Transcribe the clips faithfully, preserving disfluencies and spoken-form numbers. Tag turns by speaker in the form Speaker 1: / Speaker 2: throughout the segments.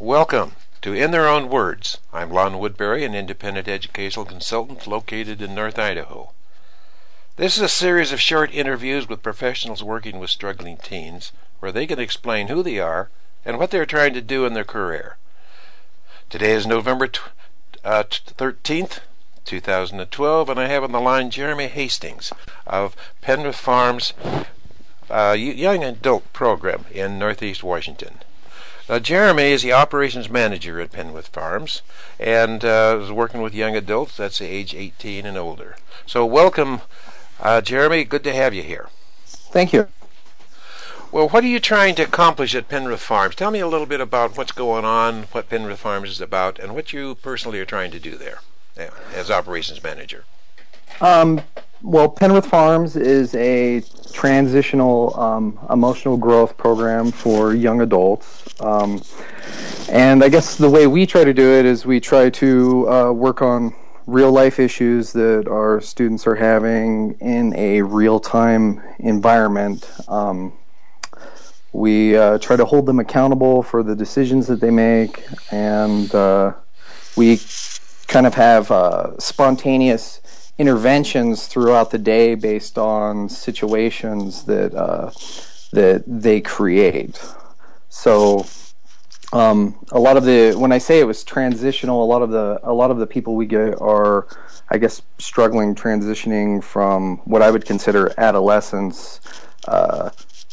Speaker 1: Welcome to In Their Own Words. I'm Lon Woodbury, an independent educational consultant located in North Idaho. This is a series of short interviews with professionals working with struggling teens where they can explain who they are and what they're trying to do in their career. Today is November thirteenth, two thousand twelve, and I have on the line Jeremy Hastings of Penrith Farms uh, Young Adult Program in Northeast Washington. Now, Jeremy is the operations manager at Penrith Farms and uh, is working with young adults, that's age eighteen and older. So welcome, uh, Jeremy. Good to have you here.
Speaker 2: Thank you.
Speaker 1: Well, what are you trying to accomplish at Penrith Farms? Tell me a little bit about what's going on, what Penrith Farms is about, and what you personally are trying to do there as operations manager.
Speaker 2: Um, well, Penrith Farms is a transitional um, emotional growth program for young adults. Um, and I guess the way we try to do it is we try to uh, work on real-life issues that our students are having in a real-time environment. Um, we uh, try to hold them accountable for the decisions that they make, and uh, we kind of have uh, spontaneous interventions throughout the day based on situations that uh, that they create. So um, a lot of the when I say it was transitional, a lot of the a lot of the people we get are, I guess, struggling transitioning from what I would consider adolescence uh,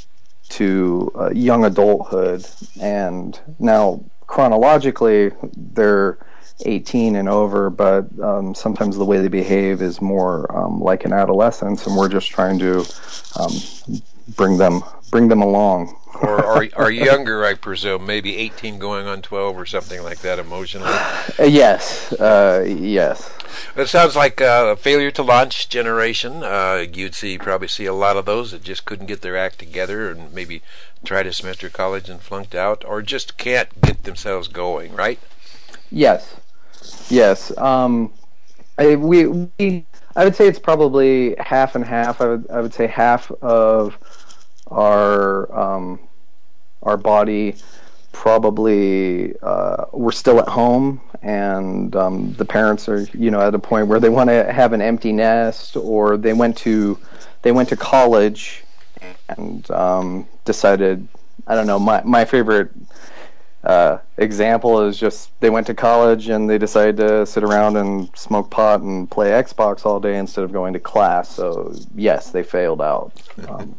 Speaker 2: to uh, young adulthood, and now chronologically they're eighteen and over, but um, sometimes the way they behave is more um, like an adolescence, and we're just trying to um, bring them bring them along.
Speaker 1: or, or or younger, I presume, maybe eighteen going on twelve or something like that emotionally.
Speaker 2: Uh, yes, uh, yes.
Speaker 1: It sounds like a failure to launch generation. Uh, you'd see probably see a lot of those that just couldn't get their act together and maybe tried a semester of college and flunked out, or just can't get themselves going, right?
Speaker 2: Yes. Yes, um, I, we, we, I would say it's probably half and half. I would, I would say half of our, um, our body probably, uh, we're still at home, and um, the parents are, you know, at a point where they want to have an empty nest, or they went to, they went to college and um, decided, I don't know, my my favorite Uh, example is just they went to college and they decided to sit around and smoke pot and play Xbox all day instead of going to class. So yes, they failed out. Um,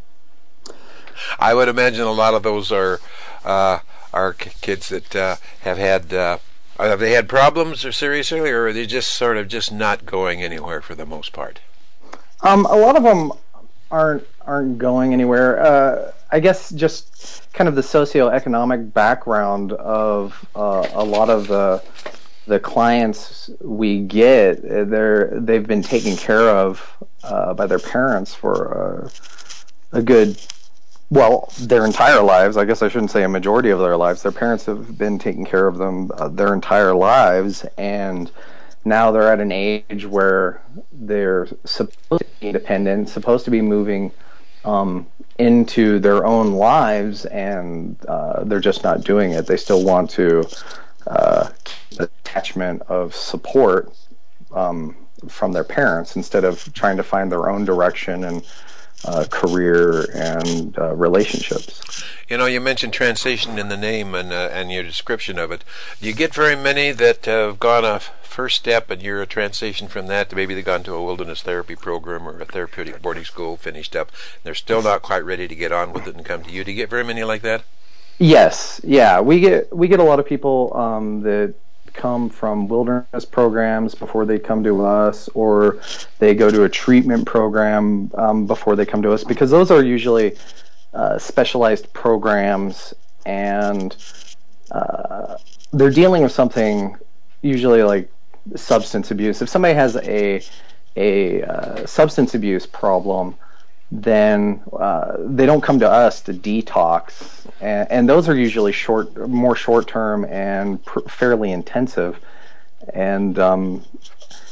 Speaker 1: I would imagine a lot of those are uh, are kids that uh, have had uh, have they had problems or seriously, or are they just sort of just not going anywhere for the most part?
Speaker 2: Um, a lot of them aren't aren't going anywhere. Uh, I guess just kind of the socioeconomic background of uh, a lot of the the clients we get. They're they've been taken care of uh, by their parents for uh, a good, well, their entire lives. I guess I shouldn't say a majority of their lives. Their parents have been taking care of them uh, their entire lives, and now they're at an age where they're supposed to be independent, supposed to be moving um, into their own lives, and uh, they're just not doing it. They still want to uh, keep the attachment of support um, from their parents instead of trying to find their own direction and uh, career and uh, relationships.
Speaker 1: You know, you mentioned transition in the name and uh, and your description of it. Do you get very many that have gone a first step and you're a transition from that to maybe they've gone to a wilderness therapy program or a therapeutic boarding school, finished up, and they're still not quite ready to get on with it and come to you? Do you get very many like that?
Speaker 2: Yes, yeah, we get we get a lot of people um, that come from wilderness programs before they come to us, or they go to a treatment program um, before they come to us, because those are usually uh, specialized programs, and uh, they're dealing with something usually like substance abuse. If somebody has a a uh, substance abuse problem, then uh, they don't come to us to detox, and, and those are usually short, more short-term and pr- fairly intensive. And um,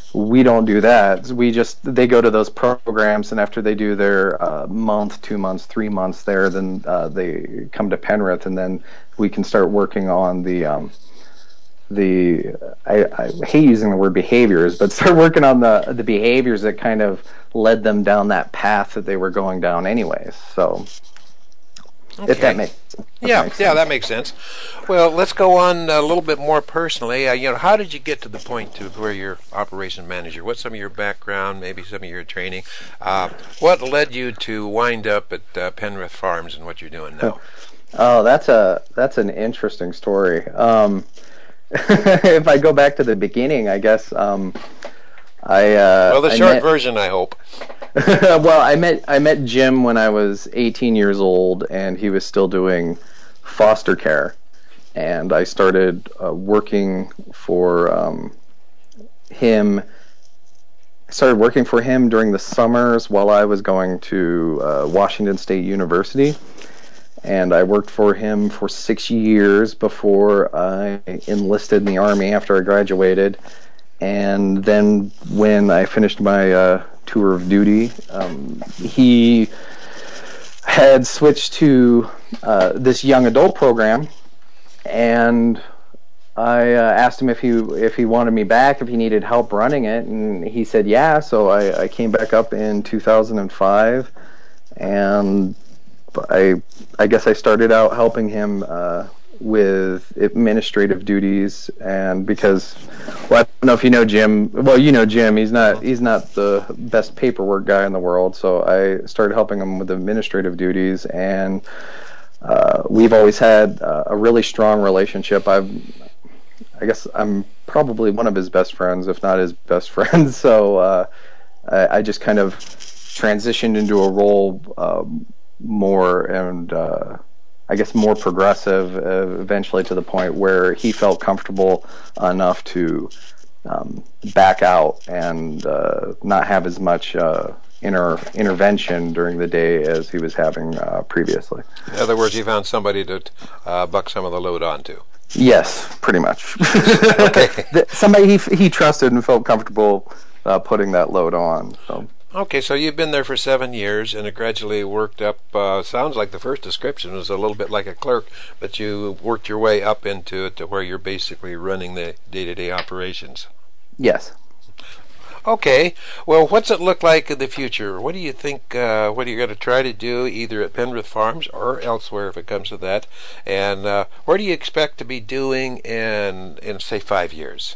Speaker 2: we don't do that. We just they go to those programs, and after they do their uh, month, two months, three months there, then uh, they come to Penrith, and then we can start working on the um, the I, I hate using the word behaviors, but start working on the the behaviors that kind of led them down that path that they were going down anyways. So.
Speaker 1: Okay.
Speaker 2: If that makes
Speaker 1: yeah,
Speaker 2: makes
Speaker 1: yeah,
Speaker 2: sense.
Speaker 1: that makes sense. Well, let's go on a little bit more personally. Uh, you know, how did you get to the point to where you're operation manager? What's some of your background, maybe some of your training? Uh, what led you to wind up at uh, Penrith Farms and what you're doing now?
Speaker 2: Oh, that's a that's an interesting story. Um, if I go back to the beginning, I guess um, I uh,
Speaker 1: well, the
Speaker 2: I
Speaker 1: short
Speaker 2: met,
Speaker 1: version, I hope.
Speaker 2: well, I met I met Jim when I was eighteen years old, and he was still doing foster care, and I started uh, working for um, him. I started working for him during the summers while I was going to uh, Washington State University, and I worked for him for six years before I enlisted in the Army after I graduated. And then when I finished my uh, tour of duty, um, he had switched to uh, this young adult program, and I uh, asked him if he if he wanted me back, if he needed help running it, and he said yeah. So I, I came back up in two thousand five, and I I guess I started out helping him uh, with administrative duties, and because well, I don't know if you know Jim. Well, you know Jim. He's not he's not the best paperwork guy in the world. So I started helping him with administrative duties, and uh, we've always had uh, a really strong relationship. I've I guess I'm probably one of his best friends, if not his best friend. So uh, I, I just kind of transitioned into a role um, more and. Uh, I guess more progressive, uh, eventually to the point where he felt comfortable enough to um, back out and uh, not have as much uh, inter- intervention during the day as he was having uh, previously.
Speaker 1: In other words, you found somebody to uh, buck some of the load onto.
Speaker 2: Yes, pretty much.
Speaker 1: Okay.
Speaker 2: Somebody he he trusted and felt comfortable uh, putting that load on. So.
Speaker 1: Okay, so you've been there for seven years, and it gradually worked up. Uh, sounds like the first description was a little bit like a clerk, but you worked your way up into it to where you're basically running the day-to-day operations.
Speaker 2: Yes.
Speaker 1: Okay, well, what's it look like in the future? What do you think, uh, what are you going to try to do either at Penrith Farms or elsewhere if it comes to that? And uh, where do you expect to be doing in, in say, five years?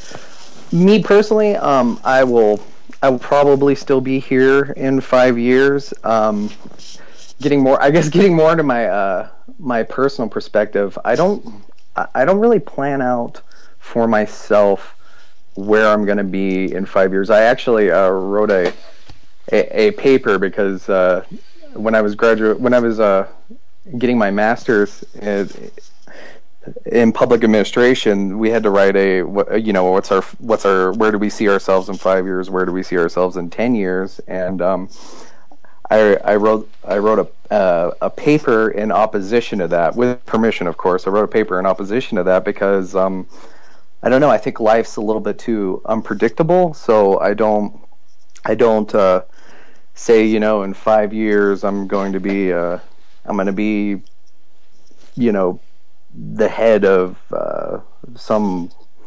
Speaker 2: Me personally, um, I will... I will probably still be here in five years. Um, getting more, I guess, getting more into my uh, my personal perspective. I don't, I don't really plan out for myself where I'm going to be in five years. I actually uh, wrote a, a a paper because uh, when I was graduate, when I was uh, getting my master's. It, in public administration, we had to write a, you know, what's our, what's our, where do we see ourselves in five years? Where do we see ourselves in ten years? And um, I, I wrote, I wrote a, uh, a paper in opposition to that, with permission, of course. I wrote a paper in opposition to that because, um, I don't know, I think life's a little bit too unpredictable. So I don't, I don't uh, say, you know, in five years I'm going to be, uh, I'm going to be, you know, the head of uh, some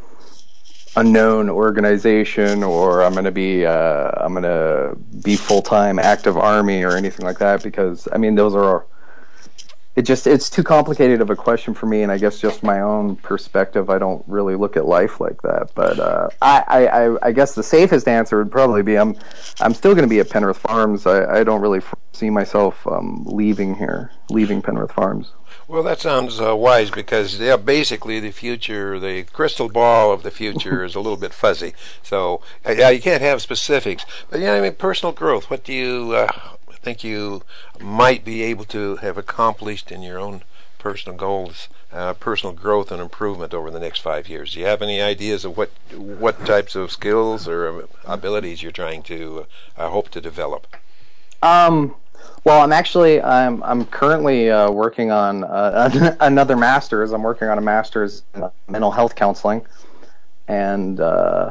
Speaker 2: unknown organization, or I'm going to be uh, I'm going to be full-time active Army or anything like that, because I mean those are it just it's too complicated of a question for me, and I guess just my own perspective, I don't really look at life like that. But uh, I, I I guess the safest answer would probably be I'm I'm still going to be at Penrith Farms. I, I don't really see myself um, leaving here, leaving Penrith Farms.
Speaker 1: Well, that sounds uh, wise because, yeah, basically the future, the crystal ball of the future is a little bit fuzzy. So, uh, yeah, you can't have specifics. But, yeah, I mean, personal growth. What do you uh, think you might be able to have accomplished in your own personal goals, uh, personal growth and improvement over the next five years? Do you have any ideas of what what types of skills or abilities you're trying to uh, hope to develop?
Speaker 2: Um. Well, I'm actually I'm I'm currently uh, working on uh, another master's. I'm working on a master's in mental health counseling, and uh,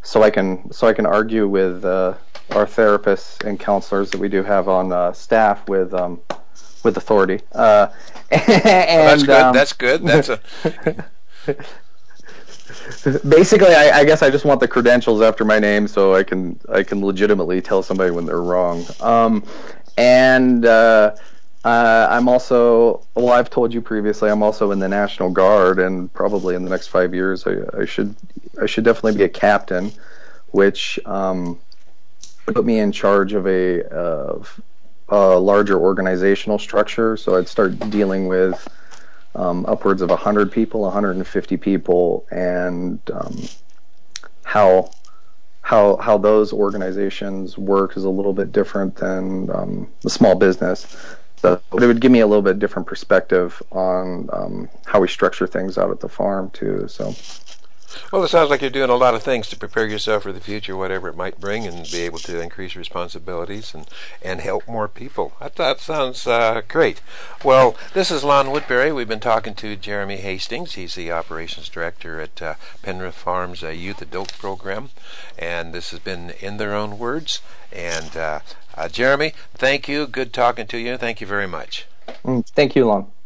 Speaker 2: so I can so I can argue with uh, our therapists and counselors that we do have on uh, staff with um, with authority. Uh, and
Speaker 1: well, that's good. Um, that's good. That's
Speaker 2: a. Basically, I, I guess I just want the credentials after my name so I can I can legitimately tell somebody when they're wrong. Um, and uh, uh, I'm also, well, I've told you previously, I'm also in the National Guard, and probably in the next five years, I, I should I should definitely be a captain, which um, put me in charge of a, of a larger organizational structure. So I'd start dealing with Um, upwards of one hundred people, one hundred fifty people, and um, how how how those organizations work is a little bit different than um, the small business. So it would give me a little bit different perspective on um, how we structure things out at the farm too. So.
Speaker 1: Well, it sounds like you're doing a lot of things to prepare yourself for the future, whatever it might bring, and be able to increase responsibilities and, and help more people. That, that sounds uh, great. Well, this is Lon Woodbury. We've been talking to Jeremy Hastings. He's the operations director at uh, Penrith Farms uh, Youth Adult Program, and this has been In Their Own Words. And uh, uh, Jeremy, thank you. Good talking to you. Thank you very much.
Speaker 2: Mm, thank you, Lon.